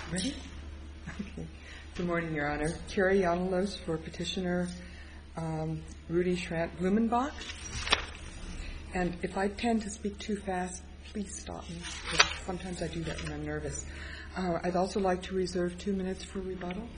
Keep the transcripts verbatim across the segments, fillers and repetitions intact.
Ready? Okay. Good morning, Your Honor. Carrie Yonalos for Petitioner um, Rudy Schrant-Blumenbach. And if I tend to speak too fast, please stop me, because sometimes I do that when I'm nervous. Uh, I'd also like to reserve two minutes for rebuttal.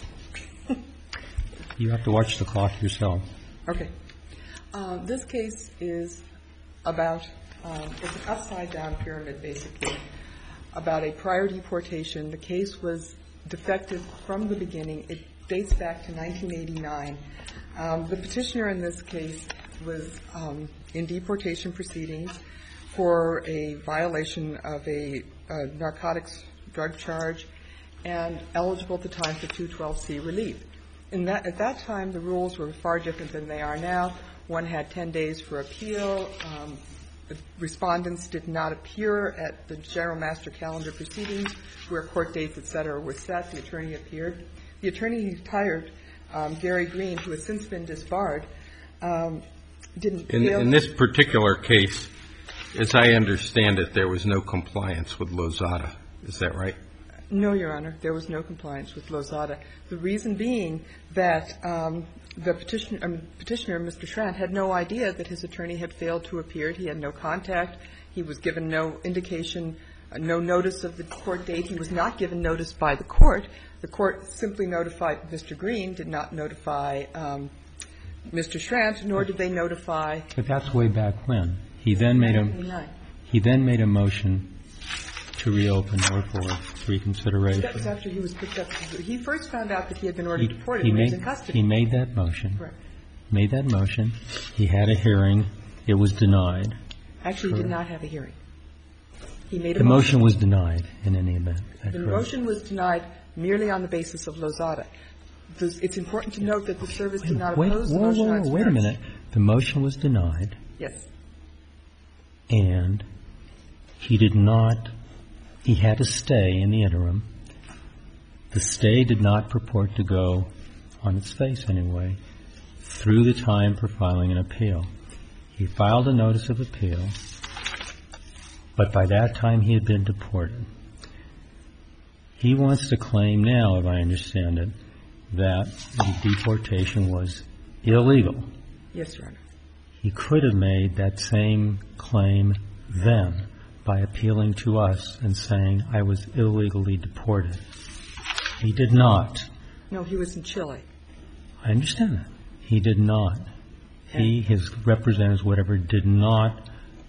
You have to watch the clock yourself. Okay. Uh, this case is about, um, it's an upside-down pyramid, basically, about a prior deportation. The case was defective from the beginning. It dates back to nineteen eighty-nine. Um, the petitioner in this case was um, in deportation proceedings for a violation of a, a narcotics drug charge and eligible at the time for two twelve C relief. In that, at that time, the rules were far different than they are now. One had ten days for appeal. Um, the respondents did not appear at the general master calendar proceedings where court dates, et cetera, were set. The attorney appeared. The attorney hired, um, Gary Green, who has since been disbarred, um, didn't in, fail. In this particular case, as I understand it, there was no compliance with Lozada. Is that right? No, Your Honor. There was no compliance with Lozada. The reason being that um, the petitioner, um, petitioner, Mister Schrant, had no idea that his attorney had failed to appear. He had no contact. He was given no indication, uh, no notice of the court date. He was not given notice by the court. The court simply notified Mister Green, did not notify um, Mister Schrant, nor did they notify. But that's way back when. He then made a he then made a motion to reopen or for reconsideration. That was after he was picked up. He first found out that he had been ordered He, deported he when he was made in custody. he made that motion. Correct. Made that motion. He had a hearing. It was denied. Actually, he did not have a hearing. He made a The motion. motion was denied in any event. Is that The correct? motion was denied merely on the basis of Lozada. This- It's important to note that the service did not Wait, oppose the whoa, motion whoa, on whoa, its wait a merits. minute. The motion was denied, Yes. and he did not. He had to stay in the interim. The stay did not purport to go, on its face anyway, through the time for filing an appeal. He filed a notice of appeal, but by that time he had been deported. He wants to claim now, if I understand it, that the deportation was illegal. Yes, Your Honor. He could have made that same claim then by appealing to us and saying, I was illegally deported. He did not. No, he was in Chile. I understand that. He did not. He, his representatives, whatever, did not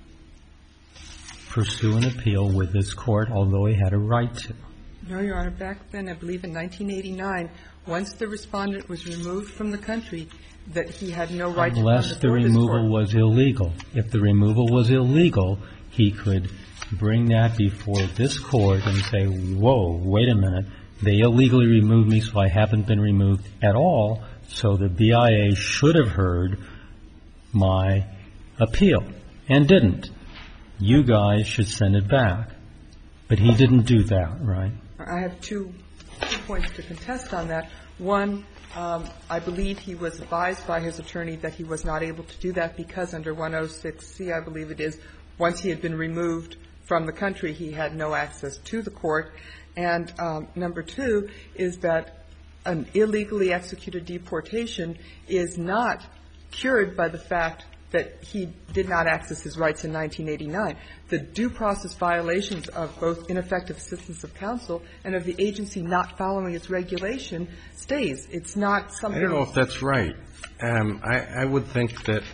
pursue an appeal with this court, although he had a right to. No, Your Honor. Back then, I believe in nineteen eighty-nine, once the respondent was removed from the country, that he had no right Unless to come the before this removal court. was illegal. If the removal was illegal, he could bring that before this court and say, whoa, wait a minute, they illegally removed me, so I haven't been removed at all, so the B I A should have heard my appeal, and didn't. You guys should send it back. But he didn't do that, right? I have two, two points to contest on that. One, um, I believe he was advised by his attorney that he was not able to do that because under one oh six C, I believe it is, once he had been removed from the country, he had no access to the court. And um, number two is that an illegally executed deportation is not cured by the fact that he did not access his rights in nineteen eighty-nine. The due process violations of both ineffective assistance of counsel and of the agency not following its regulation stays. It's not something. I don't know if that's right. Um, I, I would think that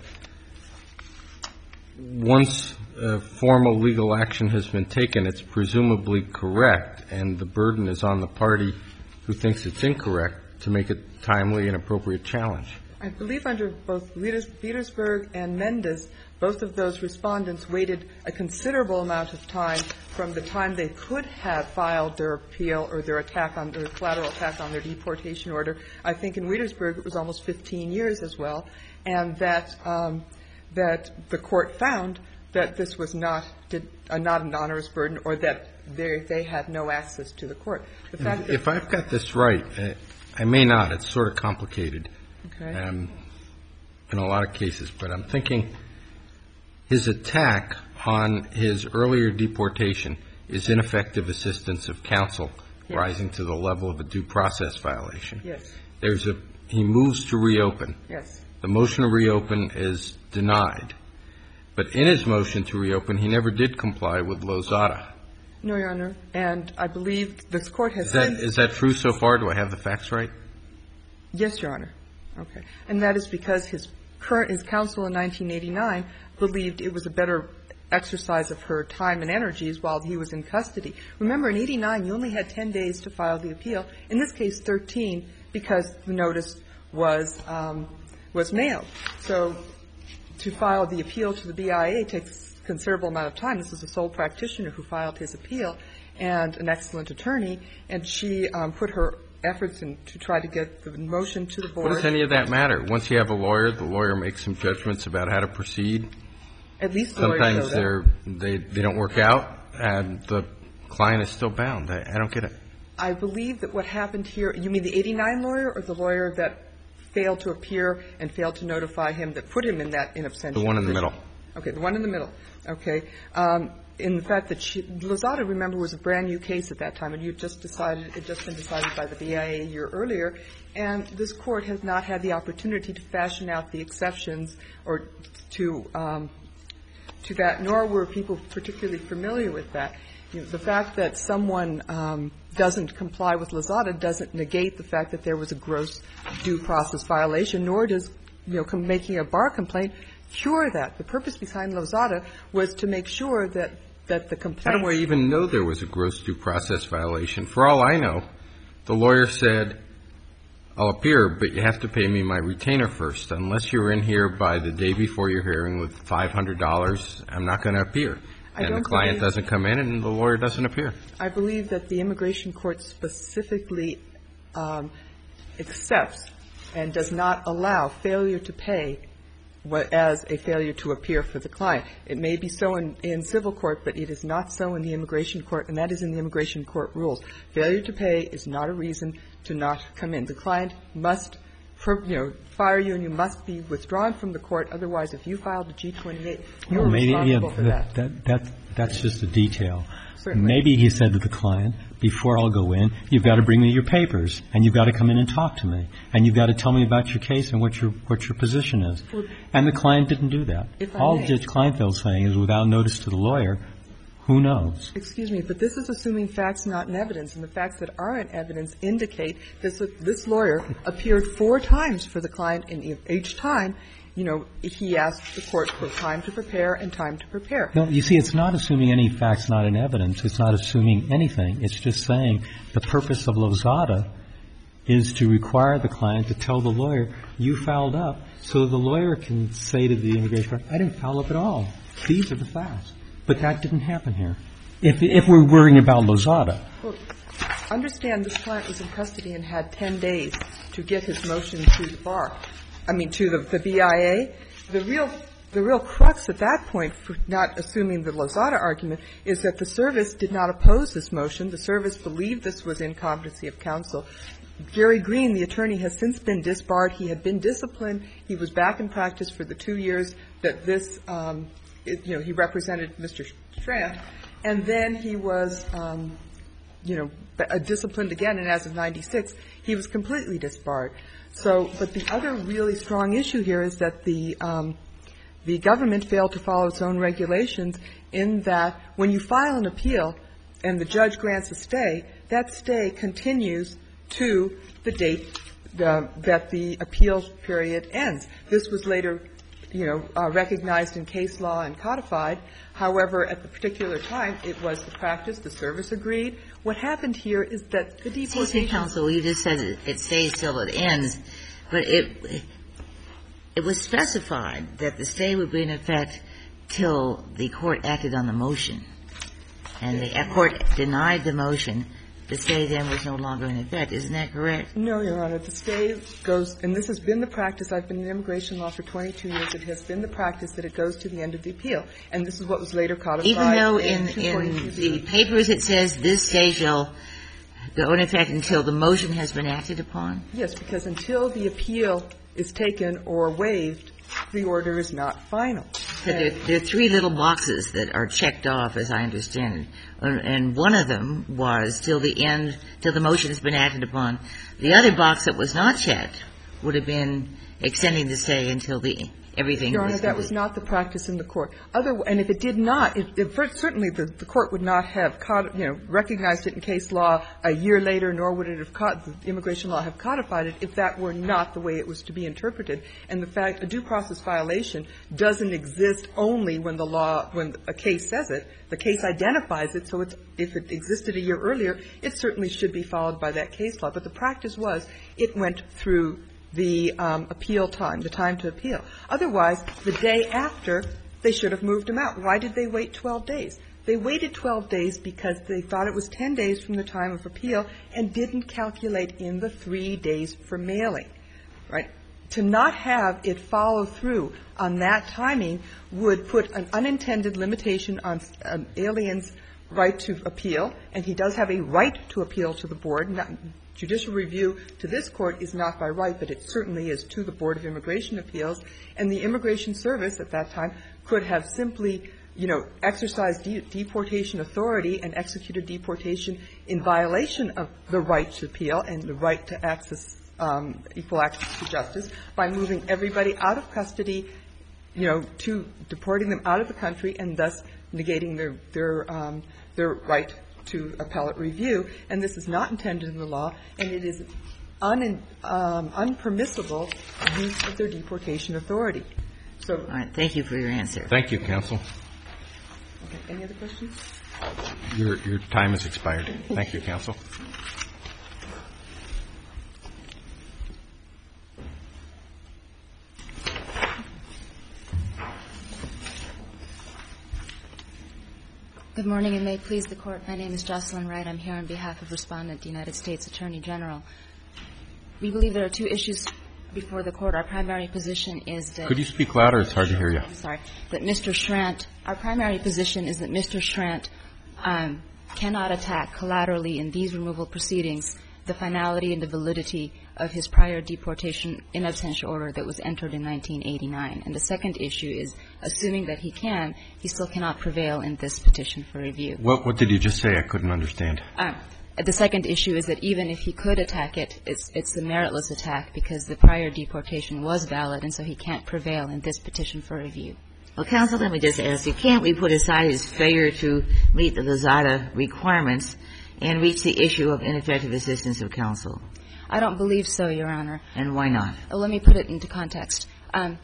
once a formal legal action has been taken, it's presumably correct, and the burden is on the party who thinks it's incorrect to make a timely and appropriate challenge. I believe under both Petersburg and Mendes, both of those respondents waited a considerable amount of time from the time they could have filed their appeal or their attack on their collateral attack on their deportation order. I think in Petersburg it was almost fifteen years as well, and that um, that the court found that this was not did, uh, not an onerous burden, or that they they had no access to the court. The fact If, that if I've got this right, uh, I may not. It's sort of complicated. okay. Um, in a lot of cases, but I'm thinking his attack on his earlier deportation is ineffective assistance of counsel rising to the level of a due process violation. Yes. There's a he moves to reopen. Yes. The motion to reopen is denied. But in his motion to reopen, he never did comply with Lozada. No, Your Honor. And I believe this Court has Is that, since... is that true so far? Do I have the facts right? Yes, Your Honor. Okay. And that is because his current, his counsel in nineteen eighty-nine believed it was a better exercise of her time and energies while he was in custody. Remember, in eighty-nine, you only had ten days to file the appeal. In this case, thirteen, because the notice was, um, was mailed. So to file the appeal to the B I A takes a considerable amount of time. This is a sole practitioner who filed his appeal and an excellent attorney, and she um, put her efforts in to try to get the motion to the board. What does any of that matter? Once you have a lawyer, the lawyer makes some judgments about how to proceed. At least the lawyer Sometimes showed they're, up. they they don't work out, and the client is still bound. I, I don't get it. I believe that what happened here, you mean the eighty-nine lawyer or the lawyer that failed to appear and failed to notify him that put him in that in absentia The one in the position? middle. Okay, the one in the middle. Okay. Um, in the fact that she, Lozada, remember, was a brand-new case at that time, and you just decided, it had just been decided by the B I A a year earlier, and this Court has not had the opportunity to fashion out the exceptions or to um, to that, nor were people particularly familiar with that. You know, the fact that someone um, doesn't comply with Lozada doesn't negate the fact that there was a gross due process violation, nor does, you know, com- making a bar complaint cure that. The purpose behind Lozada was to make sure that, that the complaint... How do I even know there was a gross due process violation? For all I know, the lawyer said, I'll appear, but you have to pay me my retainer first. Unless you're in here by the day before your hearing with five hundred dollars, I'm not going to appear. I and don't the client believe, doesn't come in and the lawyer doesn't appear. I believe that the immigration court specifically um, accepts and does not allow failure to pay what, as a failure to appear for the client. It may be so in, in civil court, but it is not so in the immigration court, and that is in the immigration court rules. Failure to pay is not a reason to not come in. The client must, you know, fire you, and you must be withdrawn from the court. Otherwise, if you filed a G twenty-eight, you're well, maybe, responsible yeah, for that. that. That, that. That's just a detail. Certainly. Maybe he said to the client, before I'll go in, you've got to bring me your papers, and you've got to come in and talk to me, and you've got to tell me about your case and what your what your position is. Well, and the client didn't do that. If I All may. Judge Kleinfeld's saying is, without notice to the lawyer, who knows? Excuse me, but this is assuming facts not in evidence, and the facts that are in evidence indicate this this lawyer appeared four times for the client, and each time, you know, he asked the court for time to prepare and time to prepare. No, you see, it's not assuming any facts not in evidence. It's not assuming anything. It's just saying the purpose of Lozada is to require the client to tell the lawyer, you fouled up, so the lawyer can say to the immigration court, I didn't foul up at all. These are the facts. But that didn't happen here. If, if we're worrying about Lozada. Well, understand this client was in custody and had ten days to get his motion to the bar. I mean, to the, the B I A. The real, the real crux at that point, for not assuming the Lozada argument, is that the service did not oppose this motion. The service believed this was incompetency of counsel. Gary Green, the attorney, has since been disbarred. He had been disciplined. He was back in practice for the two years that this, um, it, you know, he represented Mister Strand. And then he was, um, you know, disciplined again, and as of ninety-six, he was completely disbarred. So, but the other really strong issue here is that the um, the government failed to follow its own regulations in that when you file an appeal and the judge grants a stay, that stay continues to the date uh, that the appeal period ends. This was later, you know, uh, recognized in case law and codified. However, at the particular time, it was the practice. The service agreed. What happened here is that the deportation. Excuse me, counsel. You just said it, it stays till it ends, but it it was specified that the stay would be in effect till the court acted on the motion, and the court denied the motion. The stay then was no longer in effect. Isn't that correct? No, Your Honor. The stay goes, and this has been the practice. I've been in immigration law for twenty-two years. It has been the practice that it goes to the end of the appeal. And this is what was later codified. Even though in, in, in the papers it says this stay shall go in effect until the motion has been acted upon? Yes, because until the appeal is taken or waived, the order is not final. So there, there are three little boxes that are checked off, as I understand it. And and one of them was till the end, till the motion has been acted upon. The other box that was not checked would have been extending the stay until the everything Your was Honor, that was not the practice in the court. Other, and if it did not, it, it, first, certainly the, the court would not have caught, you know, recognized it in case law a year later, nor would it have caught, the immigration law have codified it if that were not the way it was to be interpreted. And the fact a due process violation doesn't exist only when the law, when a case says it. The case identifies it, so it's, if it existed a year earlier, it certainly should be followed by that case law. But the practice was it went through the um, appeal time, the time to appeal. Otherwise, the day after, they should have moved him out. Why did they wait twelve days? They waited twelve days because they thought it was ten days from the time of appeal and didn't calculate in the three days for mailing, right? To not have it follow through on that timing would put an unintended limitation on an alien's right to appeal, and he does have a right to appeal to the board. Not, judicial review to this court is not by right, but it certainly is to the Board of Immigration Appeals. And the Immigration Service at that time could have simply, you know, exercised de- deportation authority and executed deportation in violation of the right to appeal and the right to access, um, equal access to justice by moving everybody out of custody, you know, to deporting them out of the country and thus negating their, their, um, their right to appellate review. And this is not intended in the law, and it is un, um, unpermissible use of their deportation authority. So, all right. Thank you for your answer. Thank you, counsel. okay. Any other questions? Your your time has expired. Thank you, counsel. Good morning, and may it please the Court. My name is Jocelyn Wright. I'm here on behalf of Respondent, the United States Attorney General. We believe there are two issues before the Court. Our primary position is that — Could you speak louder? It's hard to hear you. I'm sorry. That Mister Schrant — our primary position is that Mister Schrant um, cannot attack collaterally in these removal proceedings the finality and the validity of his prior deportation in absentia order that was entered in nineteen eighty-nine. And the second issue is, assuming that he can, he still cannot prevail in this petition for review. What, what did you just say? I couldn't understand. Uh, the second issue is that even if he could attack it, it's, it's a meritless attack because the prior deportation was valid, and so he can't prevail in this petition for review. Well, counsel, let me just ask you, can't we put aside his failure to meet the Lozada requirements and reach the issue of ineffective assistance of counsel? I don't believe so, Your Honor. And why not? Uh, let me put it into context. Um,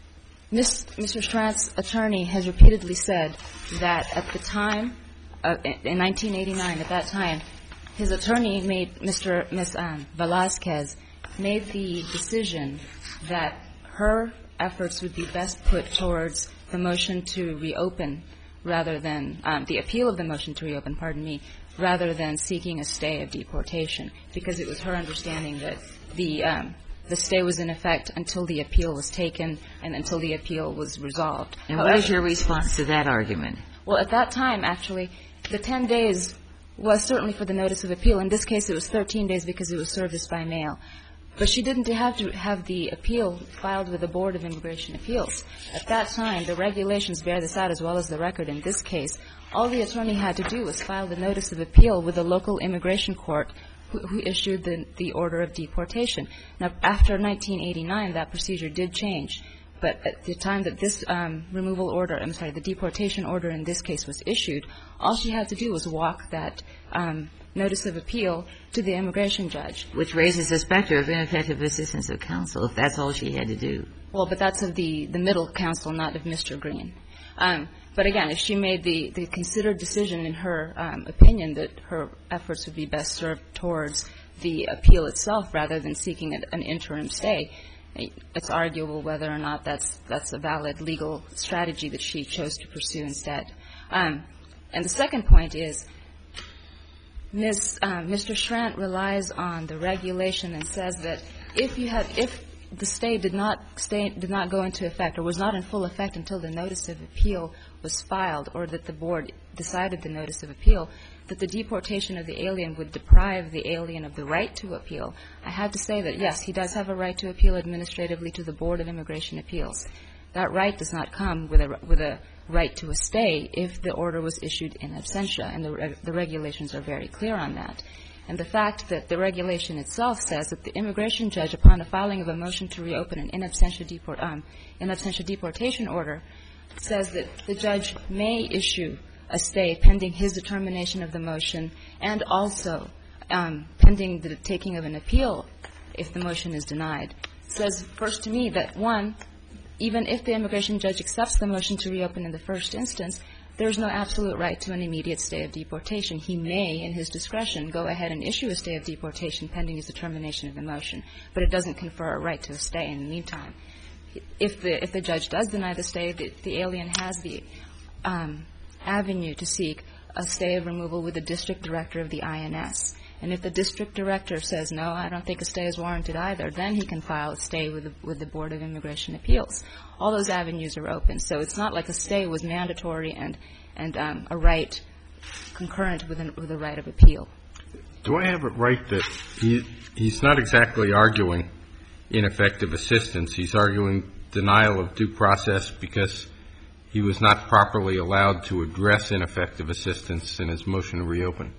Miz, Mister Schrant's attorney has repeatedly said that at the time, uh, in nineteen eighty-nine, at that time, his attorney made, Mister Miz Um, Velazquez, made the decision that her efforts would be best put towards the motion to reopen rather than um, the appeal of the motion to reopen, pardon me, rather than seeking a stay of deportation, because it was her understanding that the um, the stay was in effect until the appeal was taken and until the appeal was resolved. And However, what is your response to that argument? Well, at that time, actually, the ten days was certainly for the notice of appeal. In this case, it was thirteen days because it was serviced by mail. But she didn't have to have the appeal filed with the Board of Immigration Appeals. At that time, the regulations bear this out as well as the record in this case. All the attorney had to do was file the notice of appeal with the local immigration court who, who issued the, the order of deportation. Now, after nineteen eighty-nine, that procedure did change. But at the time that this um, removal order, I'm sorry, the deportation order in this case was issued, all she had to do was walk that um, notice of appeal to the immigration judge. Which raises the specter of ineffective assistance of counsel, if that's all she had to do. Well, but that's of the, the middle counsel, not of Mister Green. Um, but again, if she made the, the considered decision in her um, opinion that her efforts would be best served towards the appeal itself rather than seeking an, an interim stay, it's arguable whether or not that's that's a valid legal strategy that she chose to pursue instead. Um, and the second point is, Miz Um, Mister Schrant relies on the regulation and says that if you had if the stay did not stay did not go into effect or was not in full effect until the notice of appeal was filed or that the board decided the notice of appeal, that the deportation of the alien would deprive the alien of the right to appeal. I have to say that, yes, he does have a right to appeal administratively to the Board of Immigration Appeals. That right does not come with a, with a right to a stay if the order was issued in absentia, and the, the regulations are very clear on that. And the fact that the regulation itself says that the immigration judge, upon the filing of a motion to reopen an in absentia, deport, um, in absentia deportation order, says that the judge may issue a stay pending his determination of the motion, and also um, pending the taking of an appeal if the motion is denied. It says first to me that, one, even if the immigration judge accepts the motion to reopen in the first instance, there's no absolute right to an immediate stay of deportation. He may, in his discretion, go ahead and issue a stay of deportation pending his determination of the motion, but it doesn't confer a right to a stay in the meantime. If the if the judge does deny the stay, the, the alien has the um, avenue to seek a stay of removal with the district director of the I N S. And if the district director says, no, I don't think a stay is warranted either, then he can file a stay with the, with the Board of Immigration Appeals. All those avenues are open. So it's not like a stay was mandatory and, and um, a right concurrent with, an, with a right of appeal. Do I have it right that he, he's not exactly arguing ineffective assistance? He's arguing denial of due process because he was not properly allowed to address ineffective assistance in his motion to reopen?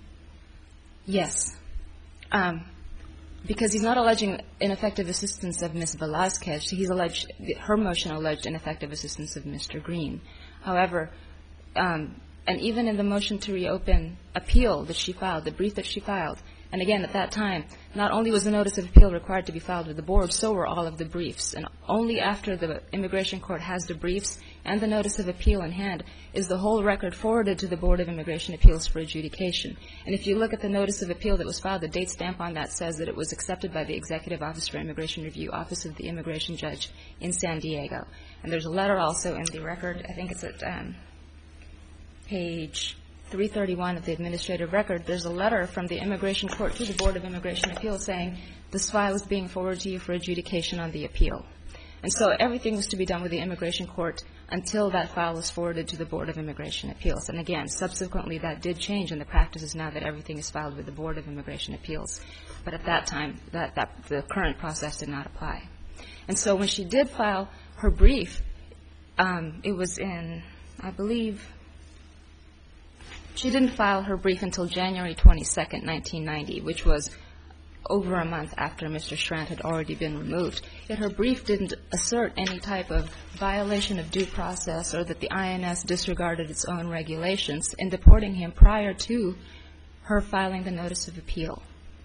Yes. Um, because he's not alleging ineffective assistance of Miz Velazquez. He's alleged, her motion alleged ineffective assistance of Mister Green. However, um, and even in the motion to reopen appeal that she filed, the brief that she filed, and again, at that time, not only was the notice of appeal required to be filed with the board, so were all of the briefs. And only after the immigration court has the briefs and the notice of appeal in hand is the whole record forwarded to the Board of Immigration Appeals for adjudication. And if you look at the notice of appeal that was filed, the date stamp on that says that it was accepted by the Executive Office for Immigration Review, Office of the Immigration Judge in San Diego. And there's a letter also in the record, I think it's at um, page three thirty-one of the administrative record. There's a letter from the immigration court to the Board of Immigration Appeals saying this file is being forwarded to you for adjudication on the appeal. And so everything was to be done with the immigration court until that file was forwarded to the Board of Immigration Appeals. And again, subsequently that did change, and the practice is now that everything is filed with the Board of Immigration Appeals. But at that time, that, that the current process did not apply. And so when she did file her brief, um, it was in, I believe, she didn't file her brief until January twenty-second, nineteen ninety, which was over a month after Mister Schrant had already been removed. Yet her brief didn't assert any type of violation of due process or that the I N S disregarded its own regulations in deporting him prior to her filing the notice of appeal.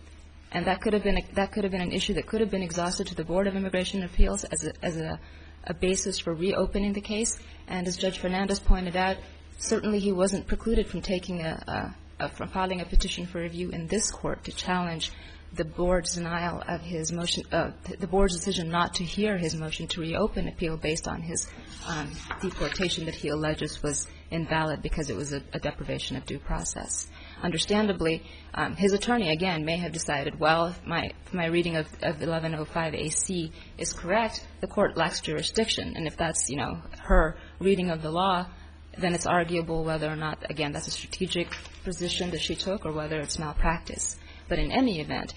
And that could have been a, that could have been an issue that could have been exhausted to the Board of Immigration Appeals as a, as a, a basis for reopening the case. And as Judge Fernandez pointed out, certainly he wasn't precluded from taking a, a, a from filing a petition for review in this court to challenge the board's denial of his motion, uh, the board's decision not to hear his motion to reopen appeal based on his um, deportation that he alleges was invalid because it was a, a deprivation of due process. Understandably, um, his attorney, again, may have decided, well, if my, if my reading of, of eleven oh five A C is correct, the court lacks jurisdiction. And if that's, you know, her reading of the law, then it's arguable whether or not, again, that's a strategic position that she took or whether it's malpractice. But in any event,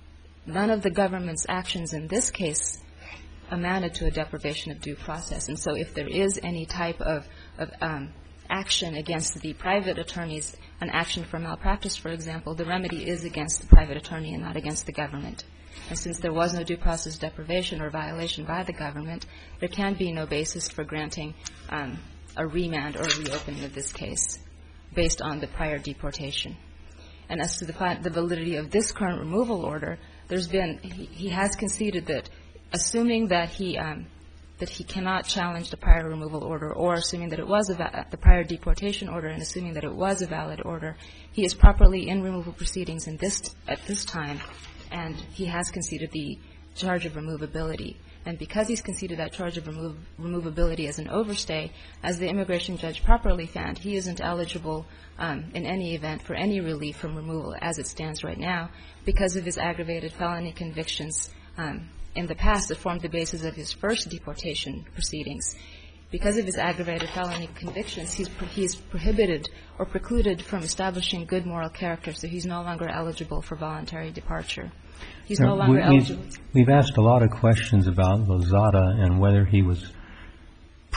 none of the government's actions in this case amounted to a deprivation of due process. And so if there is any type of, of um, action against the private attorneys, an action for malpractice, for example, the remedy is against the private attorney and not against the government. And since there was no due process deprivation or violation by the government, there can be no basis for granting um, a remand or a reopening of this case based on the prior deportation. And as to the, the validity of this current removal order, there's been, he, he has conceded that assuming that he, um, that he cannot challenge the prior removal order or assuming that it was a va- the prior deportation order and assuming that it was a valid order, he is properly in removal proceedings in this, at this time, and he has conceded the charge of removability. And because he's conceded that charge of remove, removability as an overstay, as the immigration judge properly found, he isn't eligible um, in any event for any relief from removal as it stands right now because of his aggravated felony convictions um, in the past that formed the basis of his first deportation proceedings. Because of his aggravated felony convictions, he's, pro- he's prohibited or precluded from establishing good moral character, so he's no longer eligible for voluntary departure. He's no longer we, eligible. We've, we've asked a lot of questions about Lozada and whether he was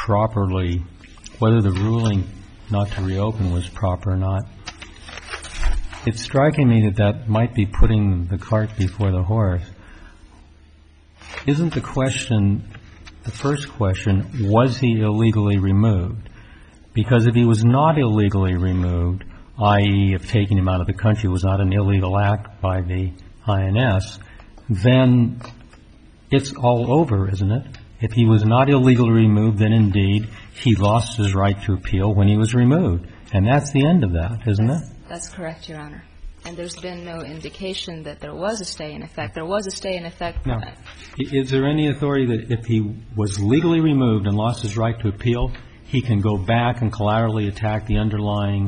properly, whether the ruling not to reopen was proper or not. It's striking me that that might be putting the cart before the horse. Isn't the question, the first question, was he illegally removed? Because if he was not illegally removed, that is if taking him out of the country was not an illegal act by the I N S, then it's all over, isn't it? If he was not illegally removed, then indeed he lost his right to appeal when he was removed. And that's the end of that, isn't it? That's correct, Your Honor. And there's been no indication that there was a stay in effect. There was a stay in effect. No. Is there any authority that if he was legally removed and lost his right to appeal, he can go back and collaterally attack the underlying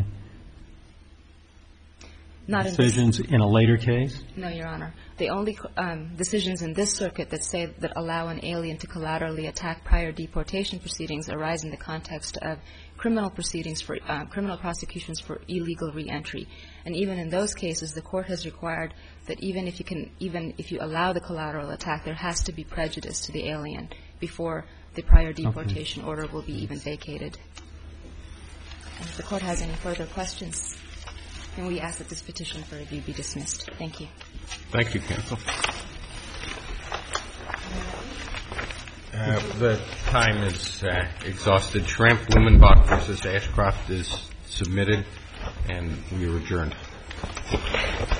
Not decisions in, in a later case? No, Your Honor. The only um, decisions in this circuit that say that allow an alien to collaterally attack prior deportation proceedings arise in the context of criminal proceedings for uh, criminal prosecutions for illegal reentry. And even in those cases, the court has required that even if you can, even if you allow the collateral attack, there has to be prejudice to the alien before the prior deportation okay. order will be even vacated. And if the court has any further questions, then we ask that this petition for review be dismissed. Thank you. Thank you, counsel. Uh, the time is uh, exhausted. Schramp, Blumenbach versus Ashcroft is submitted, and we are adjourned.